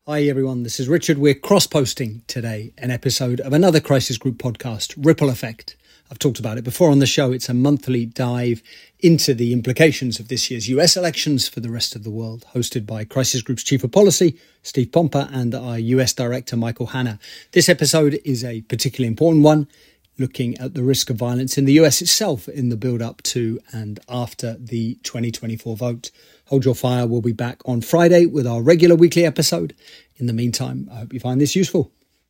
Hi everyone, this is Richard. We're cross-posting today an episode of another Crisis Group podcast, Ripple Effect. I've talked about it before on the show. It's a monthly dive into the implications of this year's US elections for the rest of the world, hosted by Crisis Group's Chief of Policy, Steve Pompa, and our US Director, Michael Hanna. This episode is a particularly important one, looking at the risk of violence in the US itself in the build-up to and after the 2024 vote. Hold your fire. We'll be back on Friday with our regular weekly episode. In the meantime, I hope you find this useful.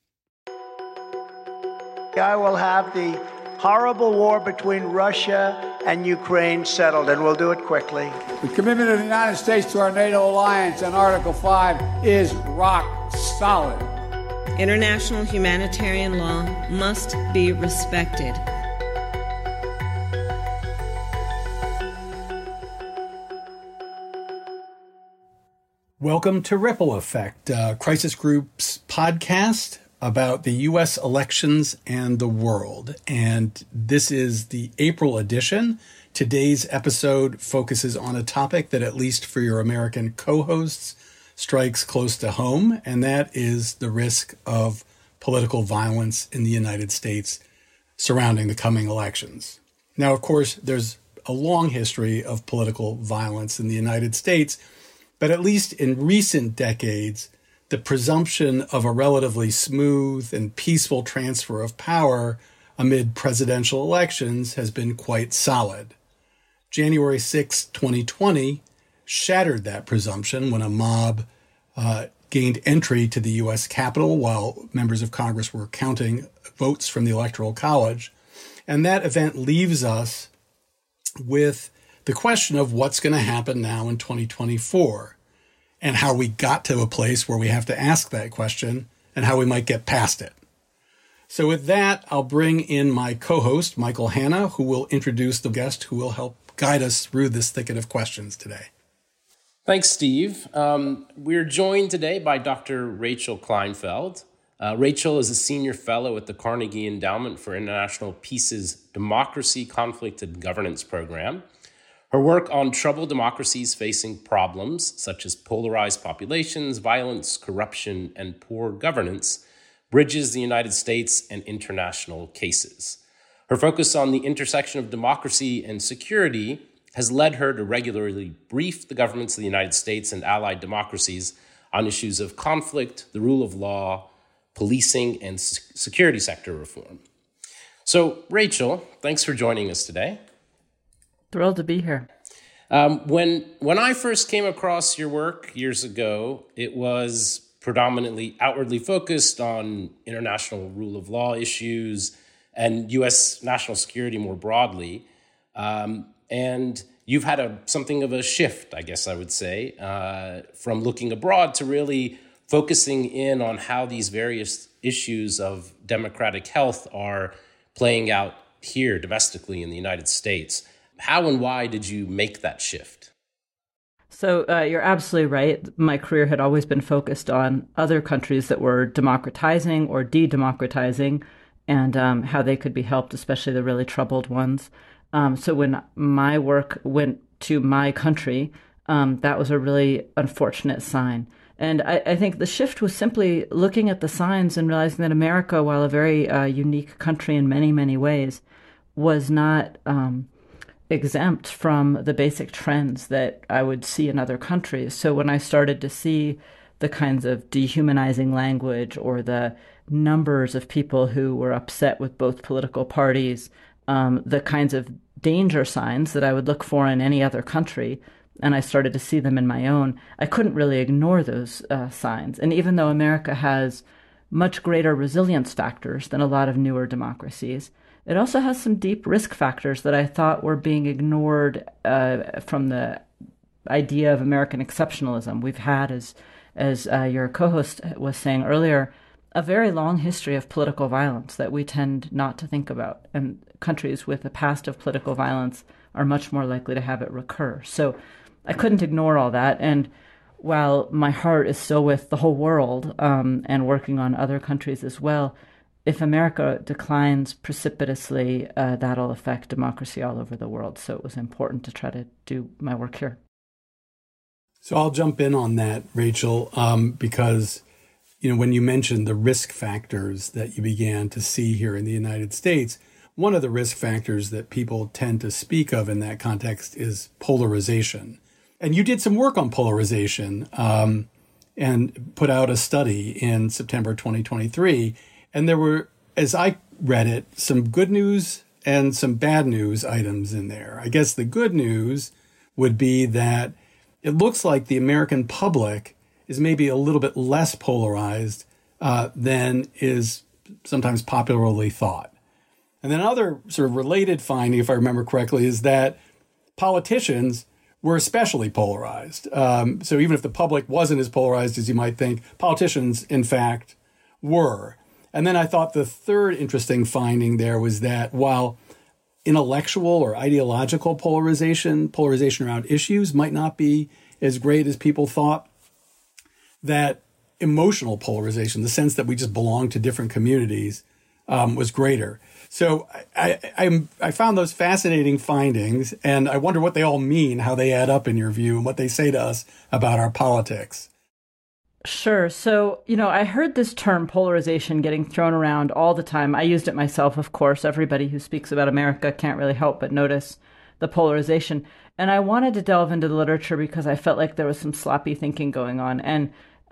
I will have the horrible war between Russia and Ukraine settled, and we'll do it quickly. The commitment of the United States to our NATO alliance and Article 5 is rock solid. International humanitarian law must be respected. Welcome to Ripple Effect, Crisis Group's podcast about the U.S. elections and the world. And this is the April edition. Today's episode focuses on a topic that, at least for your American co-hosts, strikes close to home, and that is the risk of political violence in the United States surrounding the coming elections. Now, of course, there's a long history of political violence in the United States, but at least in recent decades, the presumption of a relatively smooth and peaceful transfer of power amid presidential elections has been quite solid. January 6, 2020 shattered that presumption when a mob gained entry to the U.S. Capitol while members of Congress were counting votes from the Electoral College. And that event leaves us with the question of what's going to happen now in 2024 and how we got to a place where we have to ask that question and how we might get past it. So with that, I'll bring in my co-host, Michael Hanna, who will introduce the guest who will help guide us through this thicket of questions today. Thanks, Steve. We're joined today by Dr. Rachel Kleinfeld. Rachel is a senior fellow at the Carnegie Endowment for International Peace's Democracy, Conflict, and Governance program. Her work on troubled democracies facing problems such as polarized populations, violence, corruption, and poor governance bridges the United States and international cases. Her focus on the intersection of democracy and security has led her to regularly brief the governments of the United States and allied democracies on issues of conflict, the rule of law, policing, and security sector reform. So, Rachel, thanks for joining us today. Thrilled to be here. When I first came across your work years ago, it was predominantly outwardly focused on international rule of law issues and U.S. national security more broadly. And you've had something of a shift, I guess I would say, from looking abroad to really focusing in on how these various issues of democratic health are playing out here domestically in the United States. How and why did you make that shift? So you're absolutely right. My career had always been focused on other countries that were democratizing or de-democratizing and how they could be helped, especially the really troubled ones. So when my work went to my country, that was a really unfortunate sign. And I think the shift was simply looking at the signs and realizing that America, while a very unique country in many, many ways, was not exempt from the basic trends that I would see in other countries. So when I started to see the kinds of dehumanizing language or the numbers of people who were upset with both political parties, the kinds of danger signs that I would look for in any other country, and I started to see them in my own, I couldn't really ignore those signs. And even though America has much greater resilience factors than a lot of newer democracies, it also has some deep risk factors that I thought were being ignored from the idea of American exceptionalism. We've had, as your co-host was saying earlier, a very long history of political violence that we tend not to think about. And countries with a past of political violence are much more likely to have it recur. So I couldn't ignore all that. And while my heart is still with the whole world and working on other countries as well, if America declines precipitously, that'll affect democracy all over the world. So it was important to try to do my work here. So I'll jump in on that, Rachel, because when you mentioned the risk factors that you began to see here in the United States, one of the risk factors that people tend to speak of in that context is polarization. And you did some work on polarization and put out a study in September 2023. And there were, as I read it, some good news and some bad news items in there. I guess the good news would be that it looks like the American public is maybe a little bit less polarized than is sometimes popularly thought. And then another sort of related finding, if I remember correctly, is that politicians were especially polarized. So even if the public wasn't as polarized as you might think, politicians, in fact, were. And then I thought the third interesting finding there was that while intellectual or ideological polarization around issues might not be as great as people thought, that emotional polarization, the sense that we just belong to different communities, was greater. So I found those fascinating findings, and I wonder what they all mean, how they add up in your view, and what they say to us about our politics. Sure. So, I heard this term polarization getting thrown around all the time. I used it myself, of course. Everybody who speaks about America can't really help but notice the polarization. And I wanted to delve into the literature because I felt like there was some sloppy thinking going on. And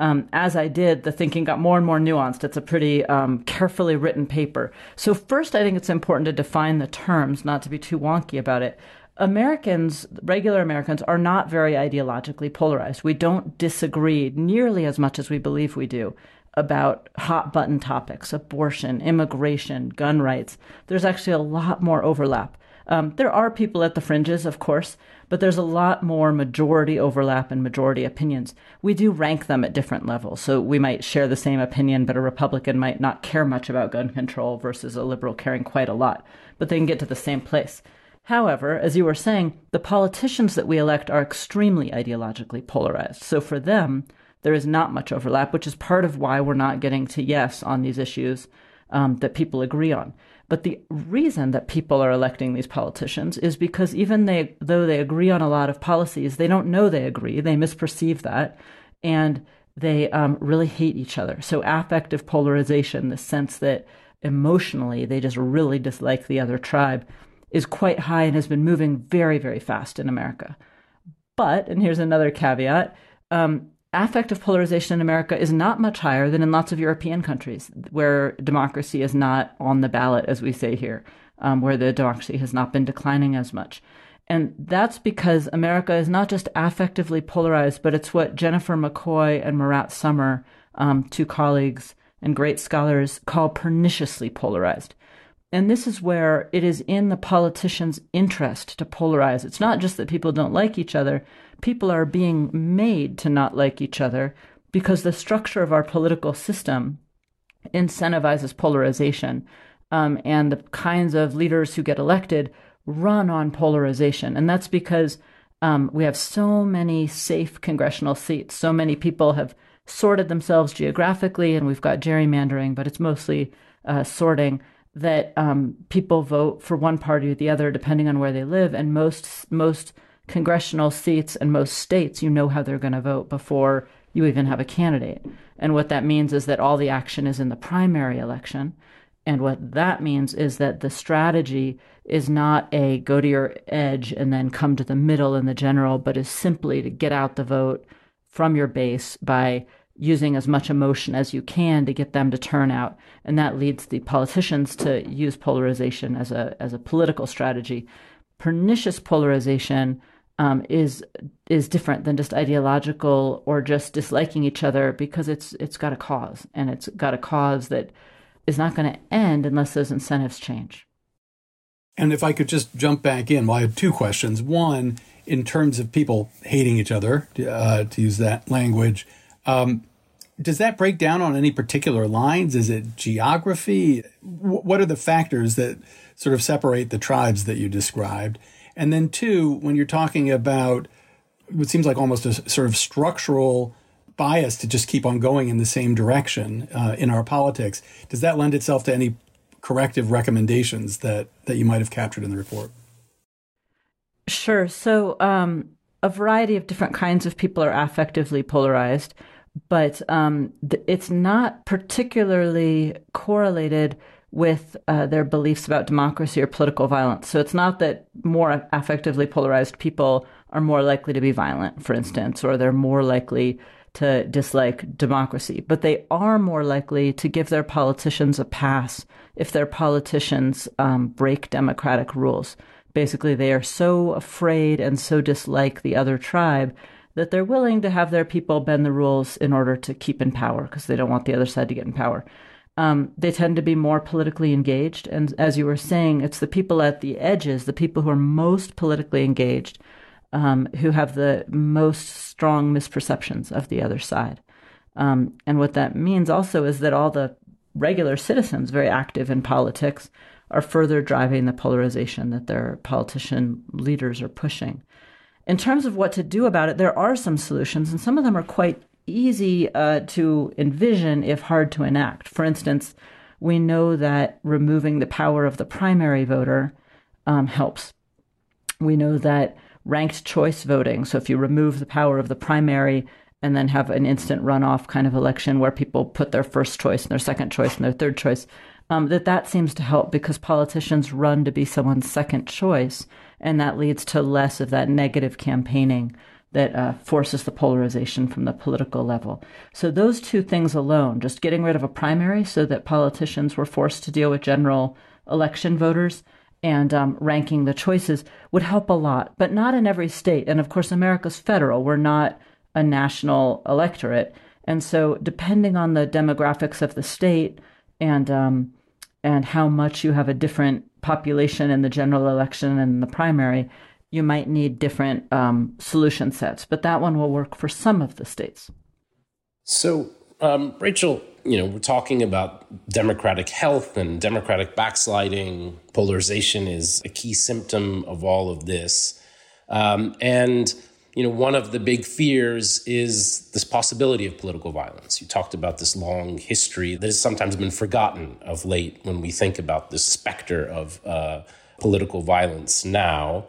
as I did, the thinking got more and more nuanced. It's a pretty carefully written paper. So first, I think it's important to define the terms, not to be too wonky about it. Americans, regular Americans, are not very ideologically polarized. We don't disagree nearly as much as we believe we do about hot button topics, abortion, immigration, gun rights. There's actually a lot more overlap. There are people at the fringes, of course, but there's a lot more majority overlap and majority opinions. We do rank them at different levels. So we might share the same opinion, but a Republican might not care much about gun control versus a liberal caring quite a lot, but they can get to the same place. However, as you were saying, the politicians that we elect are extremely ideologically polarized. So for them, there is not much overlap, which is part of why we're not getting to yes on these issues that people agree on. But the reason that people are electing these politicians is because even though they agree on a lot of policies, they don't know they agree. They misperceive that, and they really hate each other. So affective polarization, the sense that emotionally they just really dislike the other tribe, is quite high and has been moving very, very fast in America. But, and here's another caveat, affective polarization in America is not much higher than in lots of European countries where democracy is not on the ballot, as we say here, where the democracy has not been declining as much. And that's because America is not just affectively polarized, but it's what Jennifer McCoy and Murat Sommer, two colleagues and great scholars, call perniciously polarized. And this is where it is in the politicians' interest to polarize. It's not just that people don't like each other. People are being made to not like each other because the structure of our political system incentivizes polarization. And the kinds of leaders who get elected run on polarization. And that's because we have so many safe congressional seats. So many people have sorted themselves geographically, and we've got gerrymandering, but it's mostly sorting, that people vote for one party or the other depending on where they live. And most congressional seats and most states, you know how they're going to vote before you even have a candidate. And what that means is that all the action is in the primary election. And what that means is that the strategy is not a go to your edge and then come to the middle in the general, but is simply to get out the vote from your base by using as much emotion as you can to get them to turn out. And that leads the politicians to use polarization as a political strategy. Pernicious polarization is different than just ideological or just disliking each other, because it's got a cause, and it's got a cause that is not going to end unless those incentives change. And if I could just jump back in, well, I had two questions. One, in terms of people hating each other, to use that language, does that break down on any particular lines? Is it geography? What are the factors that sort of separate the tribes that you described? And then two, when you're talking about what seems like almost a sort of structural bias to just keep on going in the same direction in our politics, does that lend itself to any corrective recommendations that you might have captured in the report? Sure. So a variety of different kinds of people are affectively polarized, but it's not particularly correlated with their beliefs about democracy or political violence. So it's not that more affectively polarized people are more likely to be violent, for instance, or they're more likely to dislike democracy, but they are more likely to give their politicians a pass if their politicians break democratic rules. Basically, they are so afraid and so dislike the other tribe that they're willing to have their people bend the rules in order to keep in power because they don't want the other side to get in power. They tend to be more politically engaged. And as you were saying, it's the people at the edges, the people who are most politically engaged, who have the most strong misperceptions of the other side. And what that means also is that all the regular citizens very active in politics are further driving the polarization that their politician leaders are pushing. In terms of what to do about it, there are some solutions, and some of them are quite easy to envision if hard to enact. For instance, we know that removing the power of the primary voter helps. We know that ranked choice voting, so if you remove the power of the primary and then have an instant runoff kind of election where people put their first choice and their second choice and their third choice, that seems to help because politicians run to be someone's second choice, and that leads to less of that negative campaigning that forces the polarization from the political level. So those two things alone, just getting rid of a primary so that politicians were forced to deal with general election voters and ranking the choices would help a lot, but not in every state. And of course, America's federal. We're not a national electorate. And so depending on the demographics of the state and how much you have a different population in the general election and the primary, you might need different solution sets. But that one will work for some of the states. So, Rachel, we're talking about democratic health and democratic backsliding. Polarization is a key symptom of all of this. And one of the big fears is this possibility of political violence. You talked about this long history that has sometimes been forgotten of late when we think about this specter of political violence now.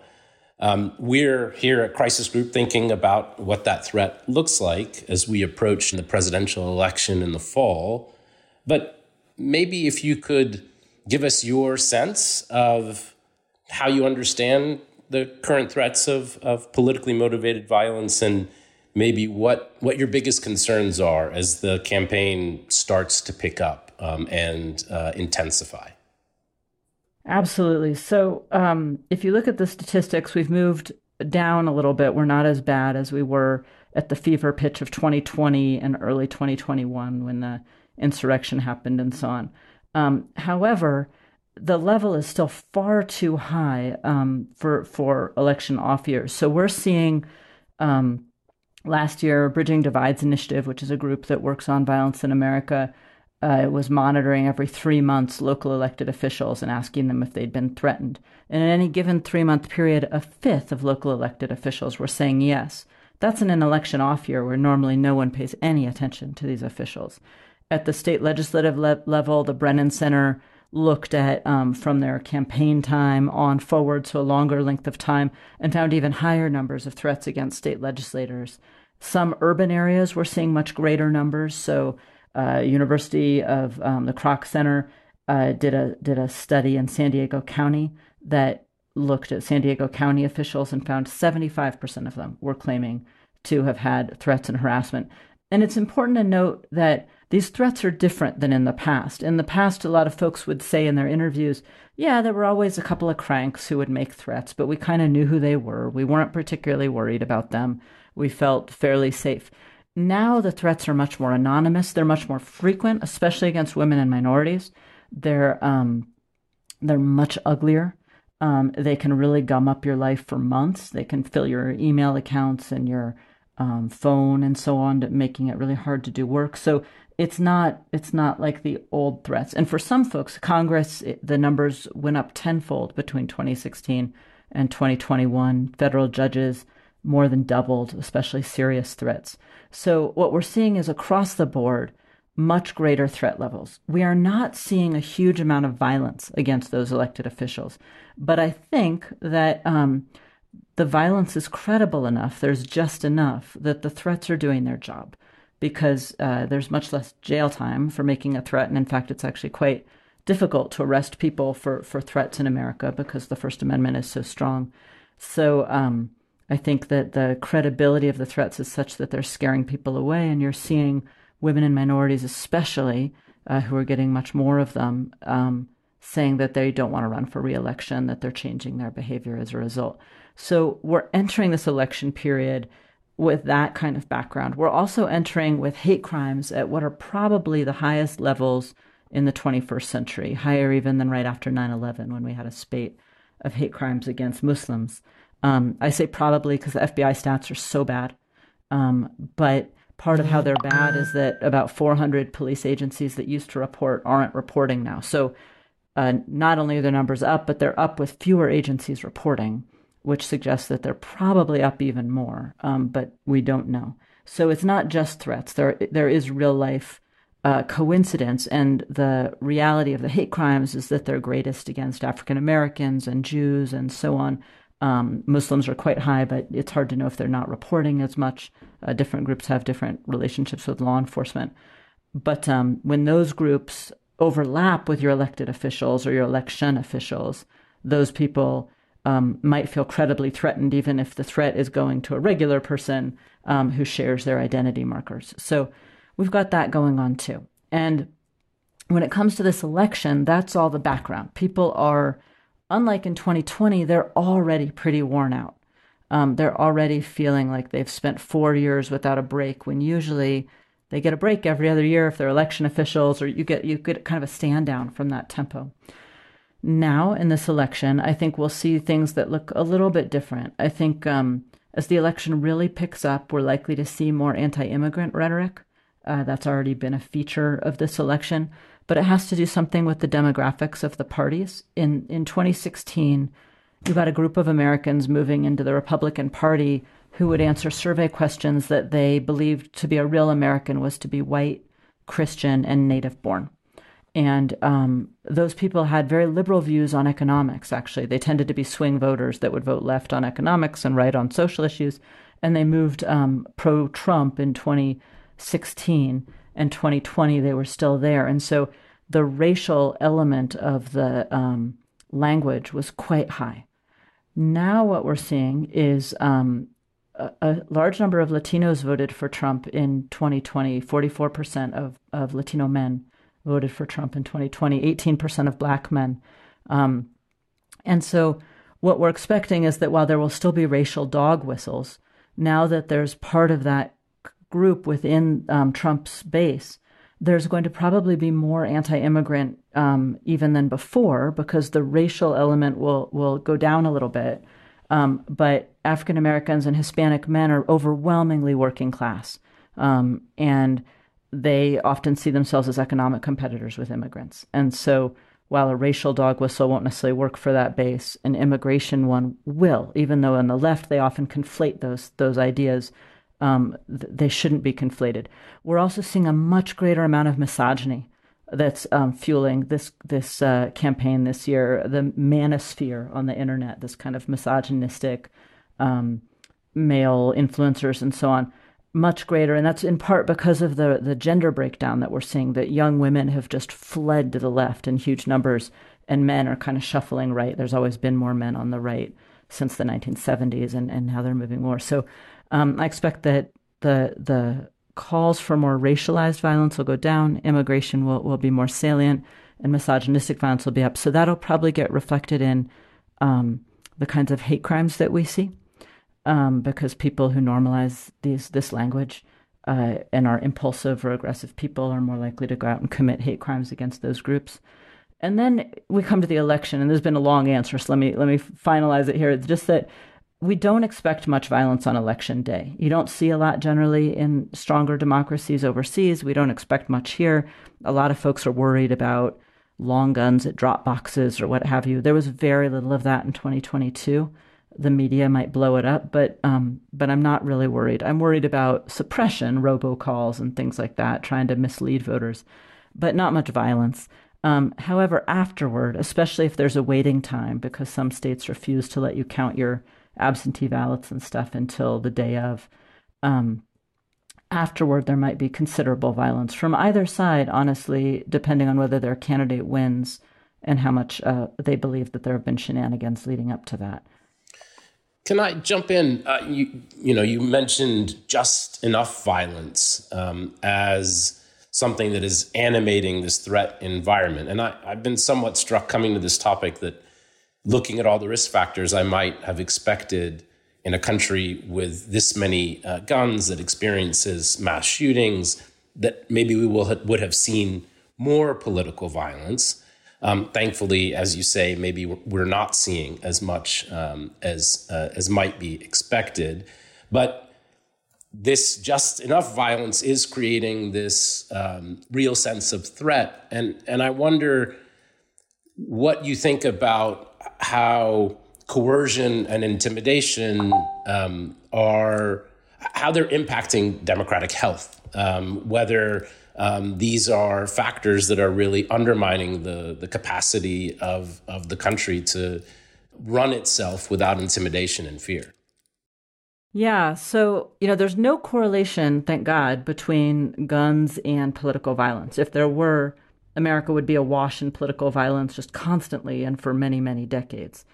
We're here at Crisis Group thinking about what that threat looks like as we approach the presidential election in the fall. But maybe if you could give us your sense of how you understand the current threats of politically motivated violence and maybe what your biggest concerns are as the campaign starts to pick up and intensify. Absolutely. So if you look at the statistics, we've moved down a little bit. We're not as bad as we were at the fever pitch of 2020 and early 2021 when the insurrection happened and so on. However, the level is still far too high for election off years. So we're seeing last year, Bridging Divides Initiative, which is a group that works on violence in America, was monitoring every 3 months local elected officials and asking them if they'd been threatened. And in any given 3-month period, a fifth of local elected officials were saying yes. That's in an election off year where normally no one pays any attention to these officials. At the state legislative level, the Brennan Center looked at from their campaign time on forward, so a longer length of time, and found even higher numbers of threats against state legislators. Some urban areas were seeing much greater numbers, so University of the Kroc Center did a study in San Diego County that looked at San Diego County officials and found 75% of them were claiming to have had threats and harassment. And it's important to note that these threats are different than in the past. In the past, a lot of folks would say in their interviews, yeah, there were always a couple of cranks who would make threats, but we kind of knew who they were. We weren't particularly worried about them. We felt fairly safe. Now the threats are much more anonymous. They're much more frequent, especially against women and minorities. They're much uglier. They can really gum up your life for months. They can fill your email accounts and your phone and so on, making it really hard to do work. So it's not like the old threats. And for some folks, Congress, the numbers went up tenfold between 2016 and 2021. Federal judges more than doubled, especially serious threats. So what we're seeing is across the board, much greater threat levels. We are not seeing a huge amount of violence against those elected officials. But I think that the violence is credible enough, there's just enough that the threats are doing their job, because there's much less jail time for making a threat. And in fact, it's actually quite difficult to arrest people for threats in America because the First Amendment is so strong. So I think that the credibility of the threats is such that they're scaring people away. And you're seeing women and minorities especially, who are getting much more of them, saying that they don't want to run for re-election, that they're changing their behavior as a result. So we're entering this election period with that kind of background. We're also entering with hate crimes at what are probably the highest levels in the 21st century, higher even than right after 9/11 when we had a spate of hate crimes against Muslims. I say probably because the FBI stats are so bad. But part of how they're bad is that about 400 police agencies that used to report aren't reporting now. So not only are the numbers up, but they're up with fewer agencies reporting, which suggests that they're probably up even more, but we don't know. So it's not just threats. There is real life coincidence, and the reality of the hate crimes is that they're greatest against African Americans and Jews and so on. Muslims are quite high, but it's hard to know if they're not reporting as much. Different groups have different relationships with law enforcement. But when those groups overlap with your elected officials or your election officials, those people might feel credibly threatened, even if the threat is going to a regular person who shares their identity markers. So we've got that going on too. And when it comes to this election, that's all the background. People are, unlike in 2020, they're already pretty worn out. They're already feeling like they've spent 4 years without a break, when usually they get a break every other year if they're election officials, or you get kind of a stand down from that tempo. Now, in this election, I think we'll see things that look a little bit different. I think as the election really picks up, we're likely to see more anti-immigrant rhetoric. That's already been a feature of this election, but it has to do something with the demographics of the parties. In 2016, you got a group of Americans moving into the Republican Party who would answer survey questions that they believed to be a real American was to be white, Christian, and native born. And those people had very liberal views on economics, actually. They tended to be swing voters that would vote left on economics and right on social issues. And they moved pro-Trump in 2016, and 2020 they were still there. And so the racial element of the language was quite high. Now what we're seeing is a large number of Latinos voted for Trump in 2020. 44% of Latino men voted for Trump in 2020, 18% of Black men. And so what we're expecting is that while there will still be racial dog whistles, now that there's part of that group within Trump's base, there's going to probably be more anti-immigrant even than before, because the racial element will go down a little bit. But African Americans and Hispanic men are overwhelmingly working class. And they often see themselves as economic competitors with immigrants. And so while a racial dog whistle won't necessarily work for that base, an immigration one will, even though on the left they often conflate those ideas. They shouldn't be conflated. We're also seeing a much greater amount of misogyny that's fueling this campaign this year, the manosphere on the internet, this kind of misogynistic male influencers and so on. Much greater, and that's in part because of the gender breakdown that we're seeing, that young women have just fled to the left in huge numbers, and men are kind of shuffling right. There's always been more men on the right since the 1970s, and now they're moving more. So I expect that the calls for more racialized violence will go down, immigration will be more salient, and misogynistic violence will be up. So that'll probably get reflected in the kinds of hate crimes that we see. Because people who normalize this language and are impulsive or aggressive people are more likely to go out and commit hate crimes against those groups. And then we come to the election, and there's been a long answer, so let me finalize it here. It's just that we don't expect much violence on election day. You don't see a lot generally in stronger democracies overseas. We don't expect much here. A lot of folks are worried about long guns at drop boxes or what have you. There was very little of that in 2022. The media might blow it up, but I'm not really worried. I'm worried about suppression, robocalls and things like that, trying to mislead voters, but not much violence. However, afterward, especially if there's a waiting time, because some states refuse to let you count your absentee ballots and stuff until the day of. Afterward, there might be considerable violence from either side, honestly, depending on whether their candidate wins and how much they believe that there have been shenanigans leading up to that. Can I jump in? You mentioned just enough violence as something that is animating this threat environment. And I've been somewhat struck coming to this topic that looking at all the risk factors, I might have expected in a country with this many guns that experiences mass shootings, that maybe we would have seen more political violence. Thankfully, as you say, maybe we're not seeing as much as might be expected. But this just enough violence is creating this real sense of threat. And I wonder what you think about how coercion and intimidation how they're impacting democratic health, whether these are factors that are really undermining the capacity of the country to run itself without intimidation and fear. Yeah, so, there's no correlation, thank God, between guns and political violence. If there were, America would be awash in political violence just constantly and for many, many decades.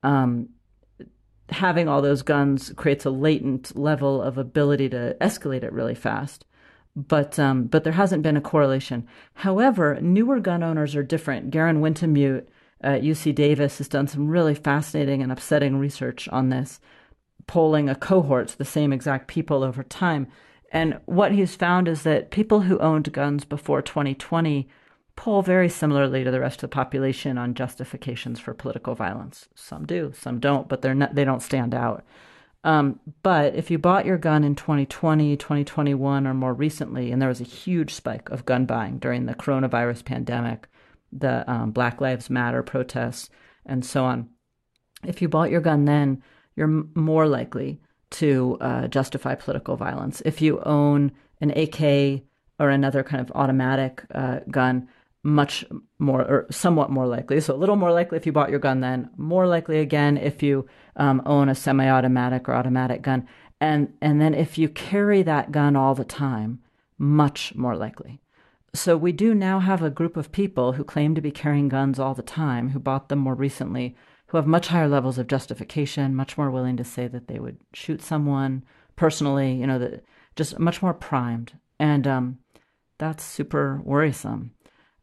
Having all those guns creates a latent level of ability to escalate it really fast. But there hasn't been a correlation. However, newer gun owners are different. Garen Wintemute at UC Davis has done some really fascinating and upsetting research on this, polling a cohort, the same exact people over time. And what he's found is that people who owned guns before 2020 poll very similarly to the rest of the population on justifications for political violence. Some do, some don't, but they don't stand out. But if you bought your gun in 2020, 2021, or more recently, and there was a huge spike of gun buying during the coronavirus pandemic, the Black Lives Matter protests, and so on. If you bought your gun then, you're more likely to justify political violence. If you own an AK or another kind of automatic gun, much more or somewhat more likely. So a little more likely if you bought your gun then, more likely again if you own a semi-automatic or automatic gun. And then if you carry that gun all the time, much more likely. So we do now have a group of people who claim to be carrying guns all the time, who bought them more recently, who have much higher levels of justification, much more willing to say that they would shoot someone personally, just much more primed. And that's super worrisome.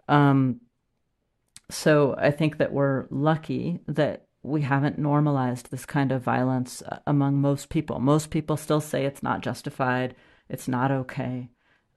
So I think that we're lucky that we haven't normalized this kind of violence among most people. Most people still say it's not justified, it's not okay.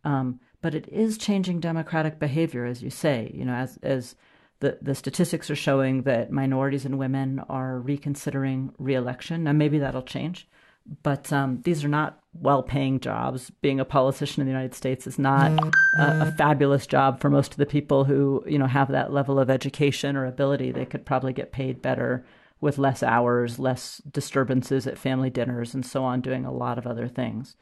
But it is changing democratic behavior, as you say, as the statistics are showing that minorities and women are reconsidering re-election. Now, maybe that'll change. But these are not well-paying jobs. Being a politician in the United States is not a fabulous job for most of the people who, have that level of education or ability. They could probably get paid better with less hours, less disturbances at family dinners, and so on, doing a lot of other things.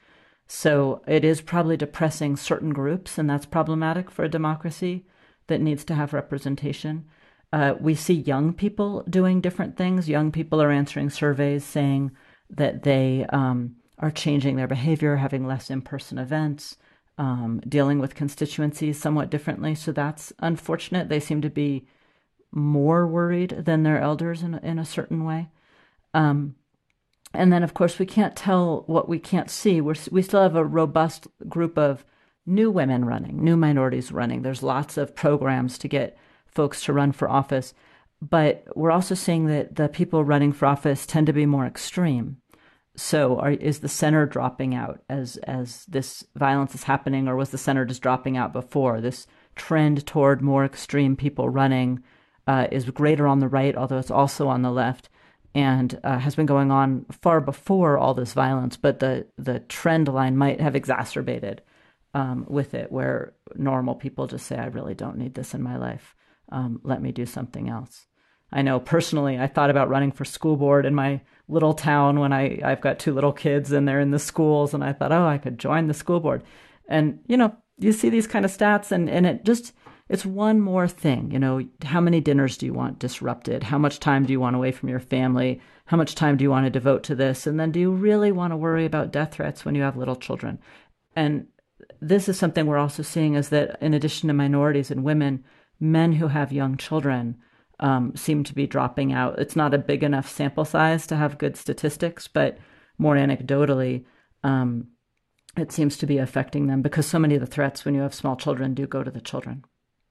So it is probably depressing certain groups, and that's problematic for a democracy that needs to have representation. We see young people doing different things. Young people are answering surveys saying that they are changing their behavior, having less in-person events, dealing with constituencies somewhat differently. So that's unfortunate. They seem to be more worried than their elders in a certain way. And then, of course, we can't tell what we can't see. We still have a robust group of new women running, new minorities running. There's lots of programs to get folks to run for office. But we're also seeing that the people running for office tend to be more extreme. So is the center dropping out as this violence is happening, or was the center just dropping out before? This trend toward more extreme people running is greater on the right, although it's also on the left, and has been going on far before all this violence. But the trend line might have exacerbated with it, where normal people just say, I really don't need this in my life. Let me do something else. I know personally, I thought about running for school board in my little town when I've got two little kids and they're in the schools, and I thought, I could join the school board. And, you see these kind of stats and it's one more thing. How many dinners do you want disrupted? How much time do you want away from your family? How much time do you want to devote to this? And then do you really want to worry about death threats when you have little children? And this is something we're also seeing, is that in addition to minorities and women, men who have young children seem to be dropping out. It's not a big enough sample size to have good statistics, but more anecdotally, it seems to be affecting them because so many of the threats when you have small children do go to the children.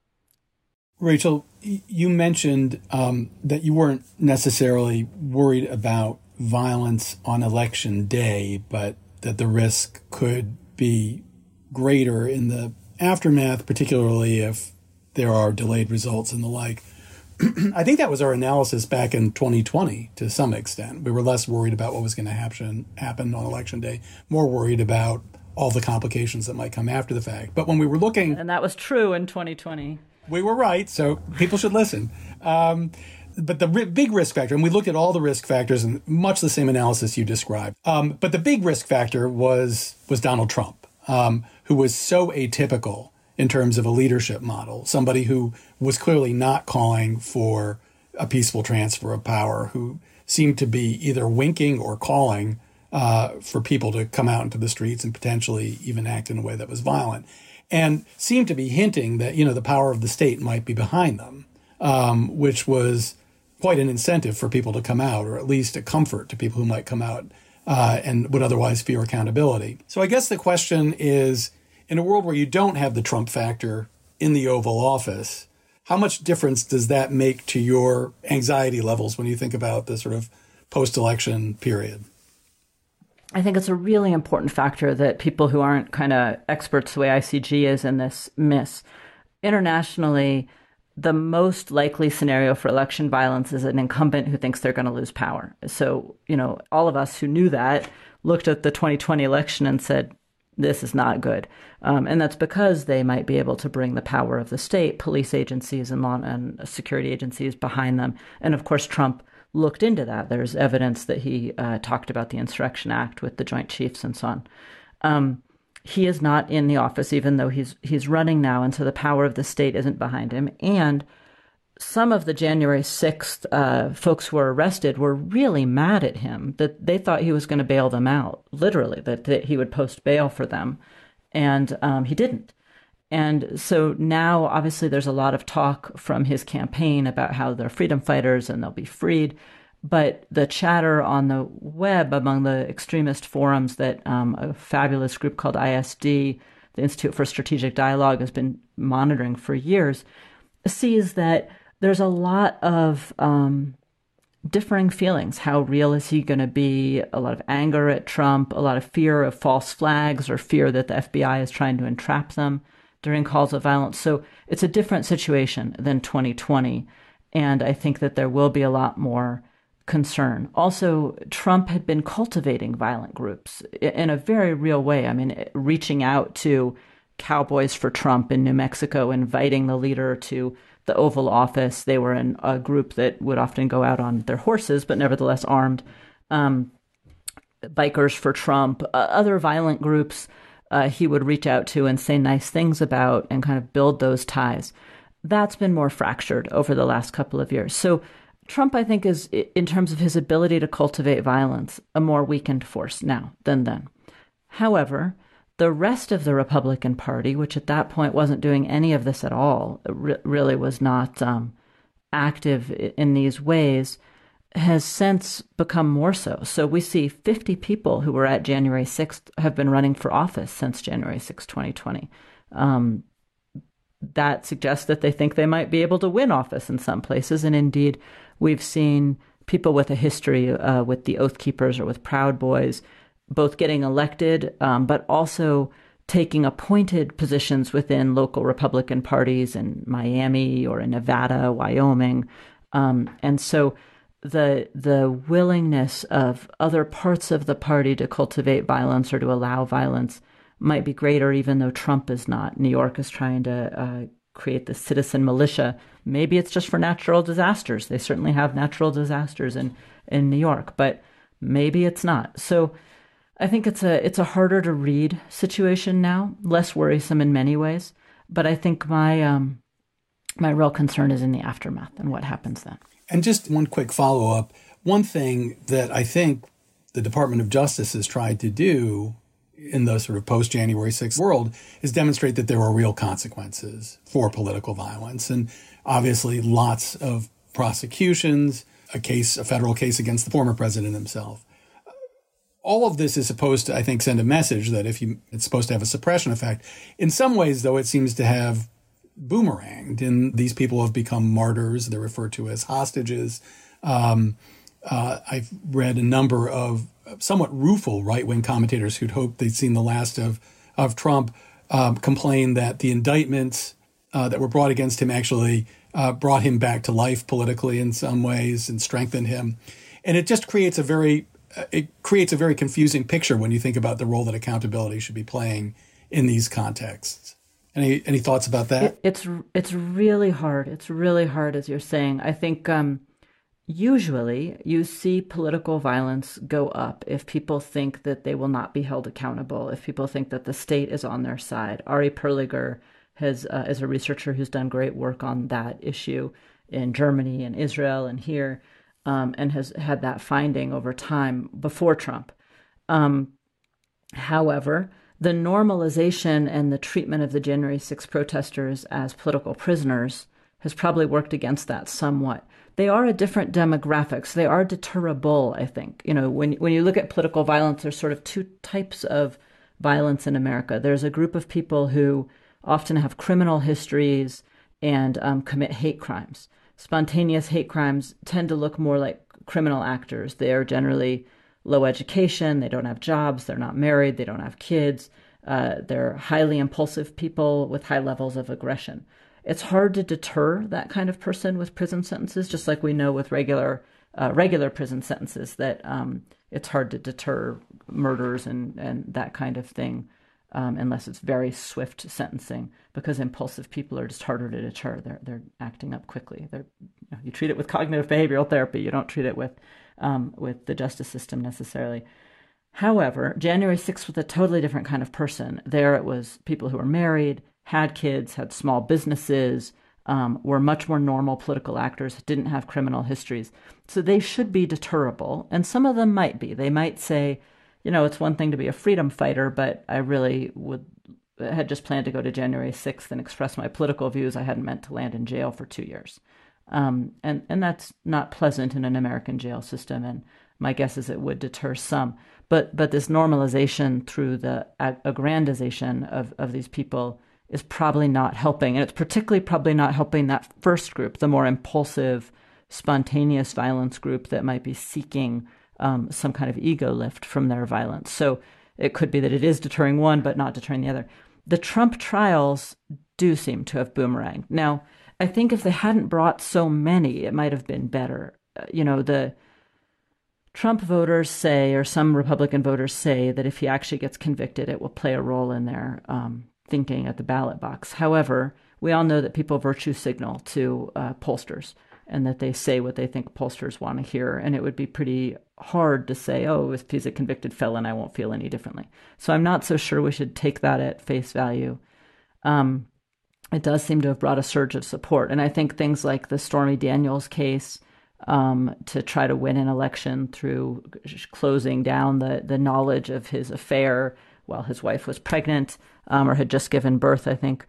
Rachel, you mentioned that you weren't necessarily worried about violence on election day, but that the risk could be greater in the aftermath, particularly if there are delayed results and the like. I think that was our analysis back in 2020 to some extent. We were less worried about what was going to happen on election day, more worried about all the complications that might come after the fact. But when we were looking... And that was true in 2020. We were right, so people should listen. But the big risk factor, and we looked at all the risk factors in much the same analysis you described. But the big risk factor was Donald Trump, who was so atypical in terms of a leadership model, somebody who was clearly not calling for a peaceful transfer of power, who seemed to be either winking or calling for people to come out into the streets and potentially even act in a way that was violent, and seemed to be hinting that, the power of the state might be behind them, which was quite an incentive for people to come out, or at least a comfort to people who might come out and would otherwise fear accountability. So I guess the question is, in a world where you don't have the Trump factor in the Oval Office, how much difference does that make to your anxiety levels when you think about the sort of post-election period? I think it's a really important factor that people who aren't kind of experts the way ICG is in this miss. Internationally, the most likely scenario for election violence is an incumbent who thinks they're going to lose power. So, all of us who knew that looked at the 2020 election and said, this is not good. And that's because they might be able to bring the power of the state, police agencies and law and security agencies behind them. And of course, Trump looked into that. There's evidence that he talked about the Insurrection Act with the Joint Chiefs and so on. He is not in the office, even though he's running now, and so the power of the state isn't behind him. And some of the January 6th folks who were arrested were really mad at him, that they thought he was going to bail them out, literally, that he would post bail for them. And he didn't. And so now, obviously, there's a lot of talk from his campaign about how they're freedom fighters and they'll be freed. But the chatter on the web among the extremist forums that a fabulous group called ISD, the Institute for Strategic Dialogue, has been monitoring for years, sees that there's a lot of differing feelings. How real is he going to be? A lot of anger at Trump, a lot of fear of false flags or fear that the FBI is trying to entrap them during calls of violence. So it's a different situation than 2020. And I think that there will be a lot more concern. Also, Trump had been cultivating violent groups in a very real way. I mean, reaching out to Cowboys for Trump in New Mexico, inviting the leader to the Oval Office. They were in a group that would often go out on their horses, but nevertheless armed. Bikers for Trump, other violent groups he would reach out to and say nice things about and kind of build those ties. That's been more fractured over the last couple of years. So Trump, I think, is, in terms of his ability to cultivate violence, a more weakened force now than then. However, the rest of the Republican Party, which at that point wasn't doing any of this at all, really was not active in these ways, has since become more so. So we see 50 people who were at January 6th have been running for office since January 6th, 2020. That suggests that they think they might be able to win office in some places. And indeed, we've seen people with a history with the Oath Keepers or with Proud Boys both getting elected, but also taking appointed positions within local Republican parties in Miami or in Nevada, Wyoming. And so the willingness of other parts of the party to cultivate violence or to allow violence might be greater, even though Trump is not. New York is trying to create the citizen militia. Maybe it's just for natural disasters. They certainly have natural disasters in New York, but maybe it's not. So I think it's a harder to read situation now, less worrisome in many ways. But I think my real concern is in the aftermath and what happens then. And just one quick follow-up. One thing that I think the Department of Justice has tried to do in the sort of post-January 6th world is demonstrate that there are real consequences for political violence. And obviously lots of prosecutions, a federal case against the former president himself. All of this is supposed to, I think, send a message that it's supposed to have a suppression effect. In some ways, though, it seems to have boomeranged, and these people have become martyrs. They're referred to as hostages. I've read a number of somewhat rueful right-wing commentators who'd hoped they'd seen the last of Trump complain that the indictments that were brought against him actually brought him back to life politically in some ways and strengthened him. And it just creates a very confusing picture when you think about the role that accountability should be playing in these contexts. Any thoughts about that? It's really hard. It's really hard, as you're saying. I think usually you see political violence go up if people think that they will not be held accountable, if people think that the state is on their side. Ari Perliger is a researcher who's done great work on that issue in Germany and Israel and here, and has had that finding over time before Trump. However, the normalization and the treatment of the January 6th protesters as political prisoners has probably worked against that somewhat. They are a different demographics. They are deterrable, I think. You know, when you look at political violence, there's sort of two types of violence in America. There's a group of people who often have criminal histories and commit hate crimes. Spontaneous hate crimes tend to look more like criminal actors. They are generally low education, they don't have jobs, they're not married, they don't have kids. They're highly impulsive people with high levels of aggression. It's hard to deter that kind of person with prison sentences, just like we know with regular prison sentences that it's hard to deter murders and that kind of thing unless it's very swift sentencing, because impulsive people are just harder to deter. They're acting up quickly. You treat it with cognitive behavioral therapy. You don't treat it with the justice system necessarily. However, January 6th was a totally different kind of person. There it was people who were married, had kids, had small businesses, were much more normal political actors, didn't have criminal histories. So they should be deterrable. And some of them might be. They might say, you know, it's one thing to be a freedom fighter, but I really had just planned to go to January 6th and express my political views. I hadn't meant to land in jail for 2 years. And that's not pleasant in an American jail system. And my guess is it would deter some. But this normalization through the aggrandization of these people is probably not helping. And it's particularly probably not helping that first group, the more impulsive, spontaneous violence group that might be seeking some kind of ego lift from their violence. So it could be that it is deterring one, but not deterring the other. The Trump trials do seem to have boomeranged. Now, I think if they hadn't brought so many, it might have been better. The Trump voters say, or some Republican voters say, that if he actually gets convicted, it will play a role in their thinking at the ballot box. However, we all know that people virtue signal to pollsters, and that they say what they think pollsters want to hear. And it would be pretty hard to say, oh, if he's a convicted felon, I won't feel any differently. So I'm not so sure we should take that at face value. It does seem to have brought a surge of support. And I think things like the Stormy Daniels case, to try to win an election through closing down the knowledge of his affair while his wife was pregnant or had just given birth, I think,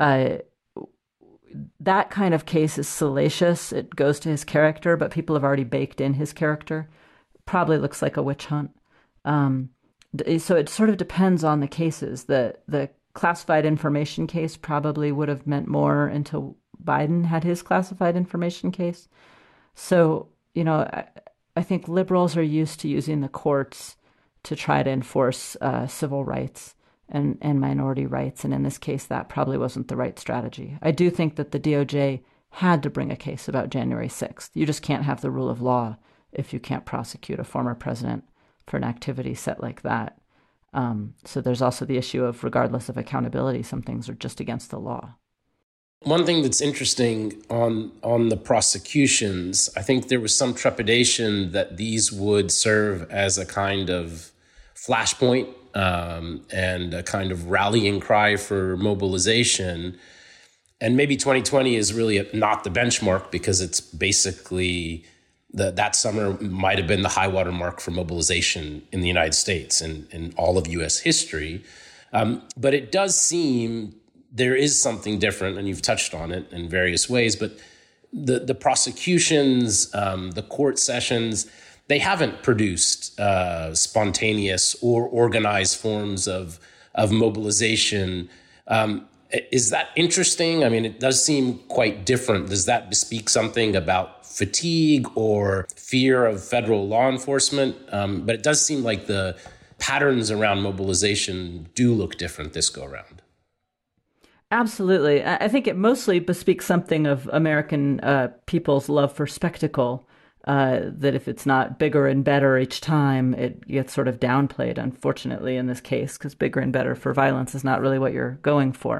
that kind of case is salacious. It goes to his character, but people have already baked in his character. Probably looks like a witch hunt. So it sort of depends on the cases. The classified information case probably would have meant more until Biden had his classified information case. So, I think liberals are used to using the courts to try to enforce civil rights and minority rights. And in this case, that probably wasn't the right strategy. I do think that the DOJ had to bring a case about January 6th. You just can't have the rule of law if you can't prosecute a former president for an activity set like that. So there's also the issue of, regardless of accountability, some things are just against the law. One thing that's interesting on the prosecutions, I think there was some trepidation that these would serve as a kind of flashpoint and a kind of rallying cry for mobilization. And maybe 2020 is really not the benchmark because it's basically that summer might have been the high water mark for mobilization in the United States and in all of U.S. history. But it does seem there is something different, and you've touched on it in various ways, but the prosecutions, the court sessions, they haven't produced spontaneous or organized forms of mobilization. Is that interesting? I mean, it does seem quite different. Does that bespeak something about fatigue or fear of federal law enforcement? But it does seem like the patterns around mobilization do look different this go around. Absolutely. I think it mostly bespeaks something of American people's love for spectacle, that if it's not bigger and better each time, it gets sort of downplayed, unfortunately, in this case, because bigger and better for violence is not really what you're going for.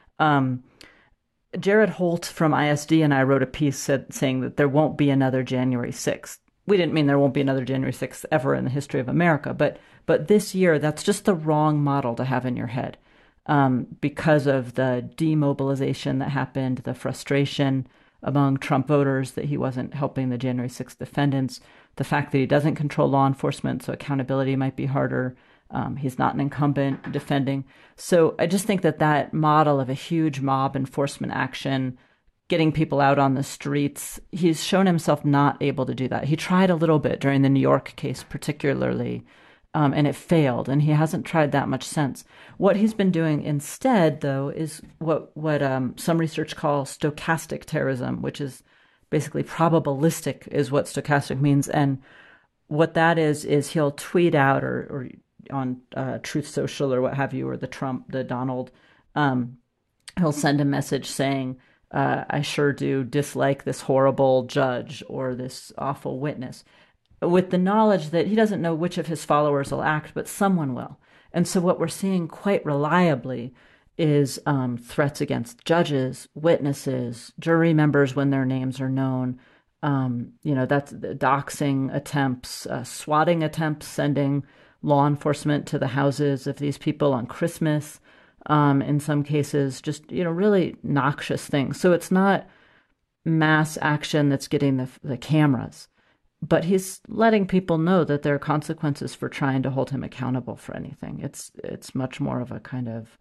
Jared Holt from ISD and I wrote a piece saying that there won't be another January 6th. We didn't mean there won't be another January 6th ever in the history of America, but this year, that's just the wrong model to have in your head. Because of the demobilization that happened, the frustration among Trump voters that he wasn't helping the January 6th defendants, the fact that he doesn't control law enforcement, so accountability might be harder. He's not an incumbent defending. So I just think that model of a huge mob enforcement action, getting people out on the streets, he's shown himself not able to do that. He tried a little bit during the New York case particularly, and it failed, and he hasn't tried that much since. What he's been doing instead, though, is what some research calls stochastic terrorism, which is basically probabilistic is what stochastic means. And what that is he'll tweet out or on Truth Social or what have you, or the Donald, he'll send a message saying, I sure do dislike this horrible judge or this awful witness, with the knowledge that he doesn't know which of his followers will act, but someone will. And so what we're seeing quite reliably is threats against judges, witnesses, jury members when their names are known. That's the doxing attempts, swatting attempts, sending law enforcement to the houses of these people on Christmas. In some cases, just, really noxious things. So it's not mass action that's getting the cameras. But he's letting people know that there are consequences for trying to hold him accountable for anything. It's much more of a kind of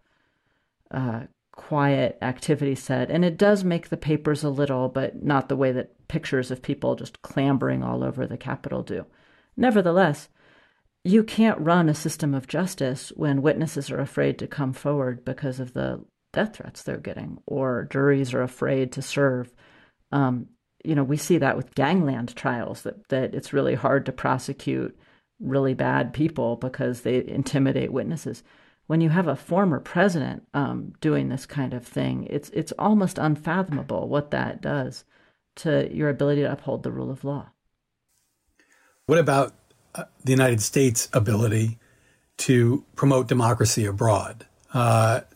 quiet activity set. And it does make the papers a little, but not the way that pictures of people just clambering all over the Capitol do. Nevertheless, you can't run a system of justice when witnesses are afraid to come forward because of the death threats they're getting, or juries are afraid to serve. We see that with gangland trials, that it's really hard to prosecute really bad people because they intimidate witnesses. When you have a former president doing this kind of thing, it's almost unfathomable what that does to your ability to uphold the rule of law. What about the United States' ability to promote democracy abroad? The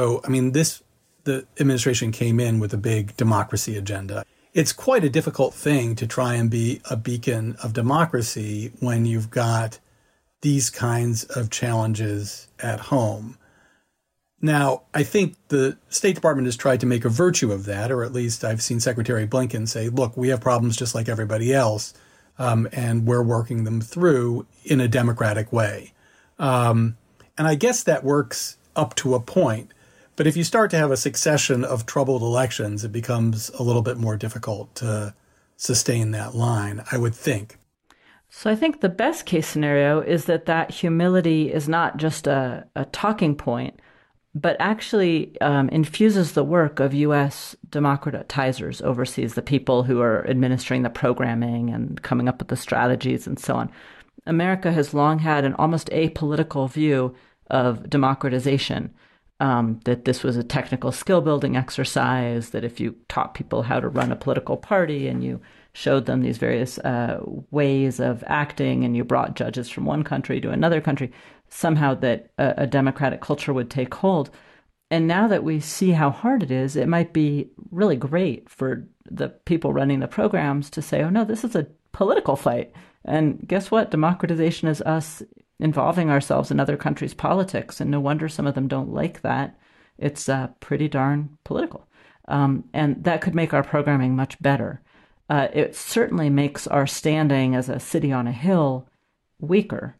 administration came in with a big democracy agenda. It's quite a difficult thing to try and be a beacon of democracy when you've got these kinds of challenges at home. Now, I think the State Department has tried to make a virtue of that, or at least I've seen Secretary Blinken say, look, we have problems just like everybody else, and we're working them through in a democratic way. And I guess that works up to a point. But if you start to have a succession of troubled elections, it becomes a little bit more difficult to sustain that line, I would think. So I think the best case scenario is that humility is not just a talking point, but actually infuses the work of U.S. democratizers overseas, the people who are administering the programming and coming up with the strategies and so on. America has long had an almost apolitical view of democratization. That this was a technical skill building exercise, that if you taught people how to run a political party and you showed them these various ways of acting and you brought judges from one country to another country, somehow that a democratic culture would take hold. And now that we see how hard it is, it might be really great for the people running the programs to say, oh no, this is a political fight. And guess what? Democratization is us involving ourselves in other countries' politics, and no wonder some of them don't like that. It's pretty darn political. And that could make our programming much better. It certainly makes our standing as a city on a hill weaker.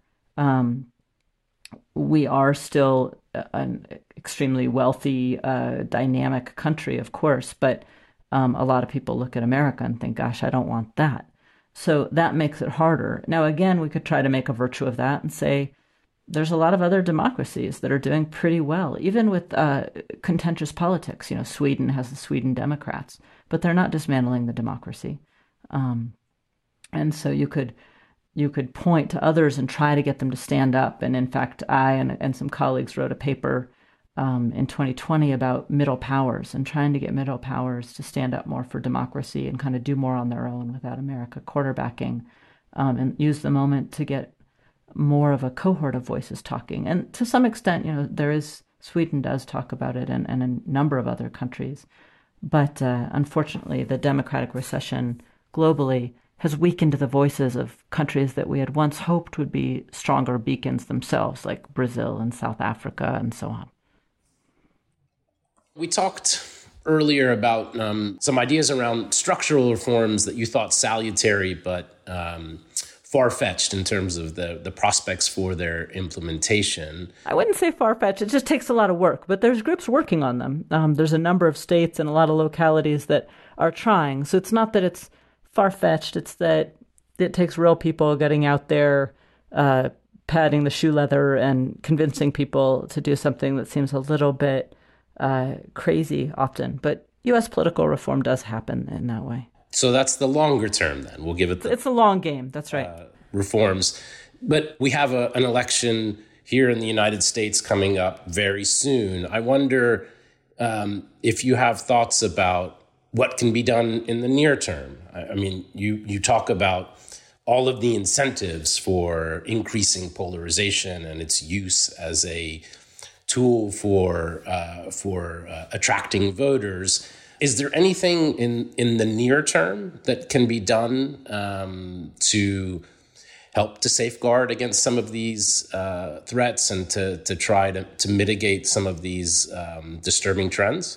We are still an extremely wealthy, dynamic country, of course, but a lot of people look at America and think, gosh, I don't want that. So that makes it harder. Now, again, we could try to make a virtue of that and say there's a lot of other democracies that are doing pretty well, even with contentious politics. You know, Sweden has the Sweden Democrats, but they're not dismantling the democracy. And so you could point to others and try to get them to stand up. And in fact, I and some colleagues wrote a paper in 2020 about middle powers and trying to get middle powers to stand up more for democracy and kind of do more on their own without America quarterbacking, and use the moment to get more of a cohort of voices talking. And to some extent, you know, Sweden does talk about it, and a number of other countries. But unfortunately, the democratic recession globally has weakened the voices of countries that we had once hoped would be stronger beacons themselves, like Brazil and South Africa and so on. We talked earlier about some ideas around structural reforms that you thought salutary, but far-fetched in terms of the prospects for their implementation. I wouldn't say far-fetched. It just takes a lot of work, but there's groups working on them. There's a number of states and a lot of localities that are trying. So it's not that it's far-fetched. It's that it takes real people getting out there, padding the shoe leather and convincing people to do something that seems a little bit crazy often. But U.S. political reform does happen in that way. So that's the longer term then. We'll give it it's a long game. That's right. Reforms. But we have an election here in the United States coming up very soon. I wonder if you have thoughts about what can be done in the near term. I mean, you talk about all of the incentives for increasing polarization and its use as a tool for attracting voters. Is there anything in the near term that can be done to help to safeguard against some of these threats and to try to mitigate some of these disturbing trends?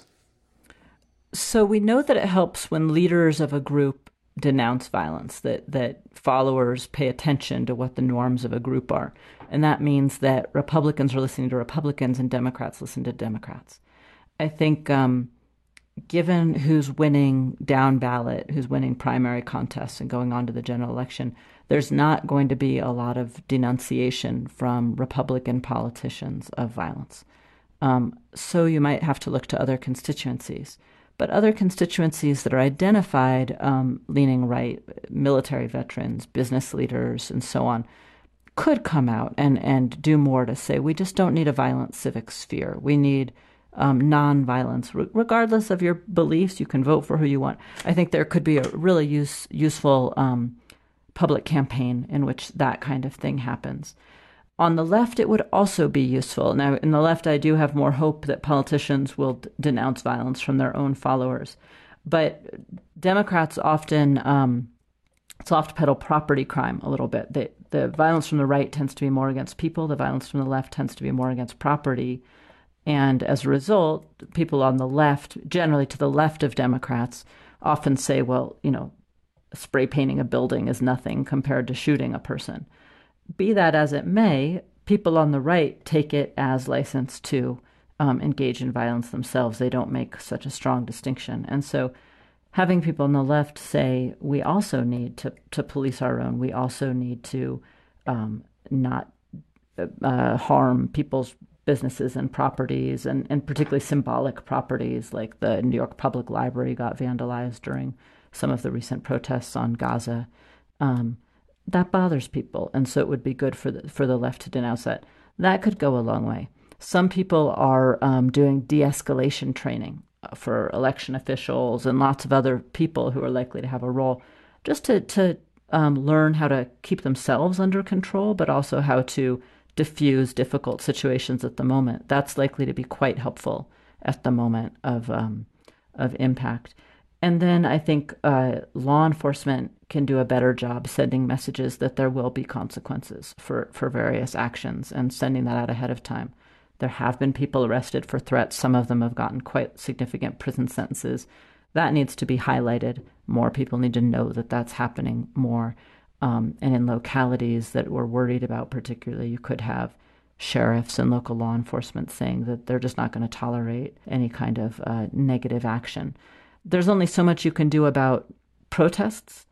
So we know that it helps when leaders of a group denounce violence, that followers pay attention to what the norms of a group are. And that means that Republicans are listening to Republicans and Democrats listen to Democrats. I think given who's winning down ballot, who's winning primary contests and going on to the general election, there's not going to be a lot of denunciation from Republican politicians of violence. So you might have to look to other constituencies. But other constituencies that are identified leaning right, military veterans, business leaders, and so on, could come out and do more to say, we just don't need a violent civic sphere. We need nonviolence. Regardless of your beliefs, you can vote for who you want. I think there could be a really useful public campaign in which that kind of thing happens. On the left, it would also be useful. Now, in the left, I do have more hope that politicians will denounce violence from their own followers. But Democrats often soft pedal property crime a little bit. The violence from the right tends to be more against people. The violence from the left tends to be more against property. And as a result, people on the left, generally to the left of Democrats, often say, well, you know, spray painting a building is nothing compared to shooting a person. Be that as it may, people on the right take it as license to engage in violence themselves. They don't make such a strong distinction. And so having people on the left say, we also need to police our own, we also need to not harm people's businesses and properties, and particularly symbolic properties like the New York Public Library got vandalized during some of the recent protests on Gaza. That bothers people, and so it would be good for the left to denounce that. That could go a long way. Some people are doing de-escalation training for election officials and lots of other people who are likely to have a role, just to learn how to keep themselves under control, but also how to diffuse difficult situations at the moment. That's likely to be quite helpful at the moment of impact. And then I think law enforcement can do a better job sending messages that there will be consequences for various actions and sending that out ahead of time. There have been people arrested for threats. Some of them have gotten quite significant prison sentences. That needs to be highlighted. More people need to know that that's happening more. And in localities that we're worried about particularly, you could have sheriffs and local law enforcement saying that they're just not going to tolerate any kind of negative action. There's only so much you can do about protests,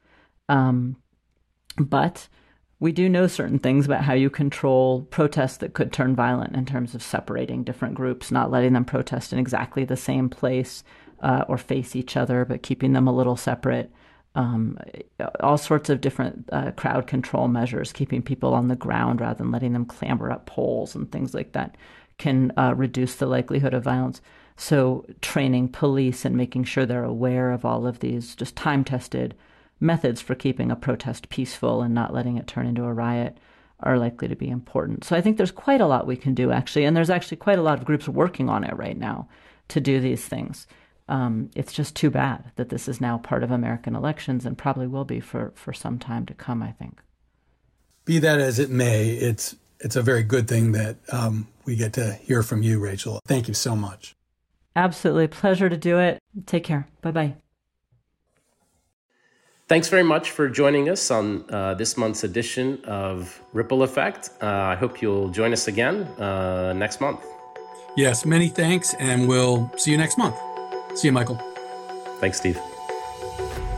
but we do know certain things about how you control protests that could turn violent in terms of separating different groups, not letting them protest in exactly the same place or face each other, but keeping them a little separate. All sorts of different crowd control measures, keeping people on the ground rather than letting them clamber up poles and things like that can reduce the likelihood of violence. So training police and making sure they're aware of all of these just time-tested methods for keeping a protest peaceful and not letting it turn into a riot are likely to be important. So I think there's quite a lot we can do, actually, and there's actually quite a lot of groups working on it right now to do these things. It's just too bad that this is now part of American elections and probably will be for some time to come, I think. Be that as it may, it's a very good thing that we get to hear from you, Rachel. Thank you so much. Absolutely. Pleasure to do it. Take care. Bye-bye. Thanks very much for joining us on this month's edition of Ripple Effect. I hope you'll join us again next month. Yes, many thanks, and we'll see you next month. See you, Michael. Thanks, Steve.